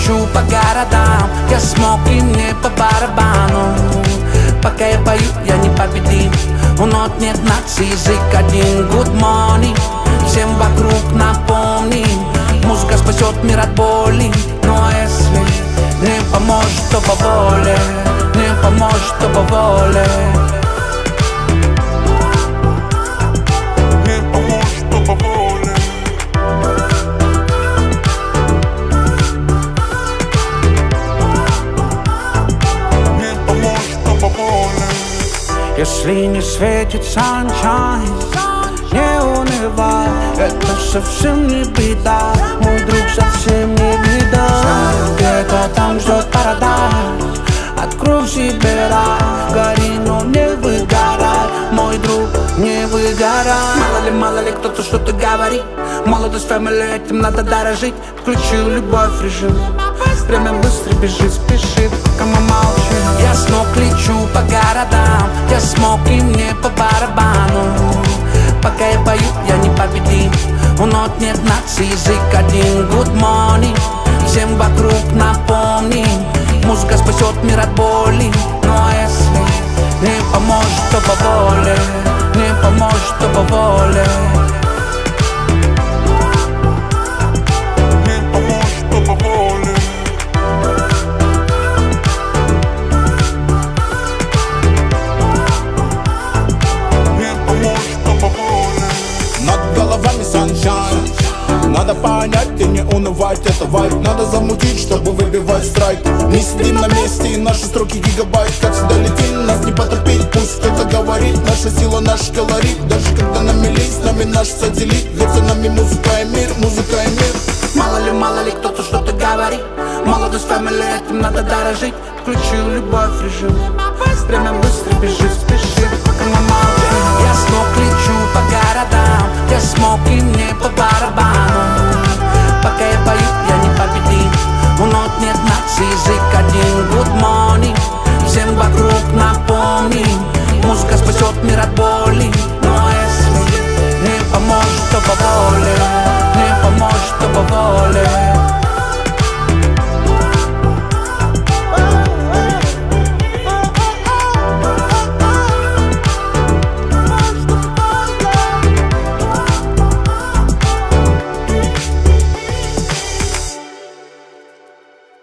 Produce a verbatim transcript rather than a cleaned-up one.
лечу по городам, я смог и мне по барабану. Пока я пою, я непобедим. У нот нет нации, язык один. Good morning, всем вокруг напомним. Музыка спасет мир от боли. Но если не поможет, то по воле. Не поможет, то по воле. Не поможет, то по воле. Не поможет, то по воле. Если не светит sunshine, не унывай, это совсем не беда, мой друг, совсем не беда. Знаю, где-то там ждет парадайз, открой в себе рай, гори, но не выгорай, мой друг, не выгорай. Мало ли, мало ли кто-то что-то говорит, молодость, family, этим надо дорожить. Включил любовь в режим, время быстро бежит, спешит, пока мы молчим. Я смог, лечу по городам, я смог и мне по барабану. Пока я пою, я непобедим. У нот нет нации, язык один. Good morning, всем вокруг напомним. Музыка спасет мир от боли. Но если не поможет, то по воле. Не поможет, то по воле. Не поможет, то по воле. Надо понять и не унывать, это вайп. Надо замутить, чтобы выбивать страйк. Не сидим на месте, и наши строки гигабайт. Как всегда летим, нас не потерпеть. Пусть кто-то говорит, наша сила, наш колорит. Даже когда на мели, с нами наш сателлит. Ведь за нами музыка и мир, музыка и мир. Мало ли, мало ли кто-то что-то говорит. Молодость, family, этим надо дорожить. Включил любовь в режим, время быстро бежит, спешит, пока мы молчим. Я смог, лечу по городам, я смог и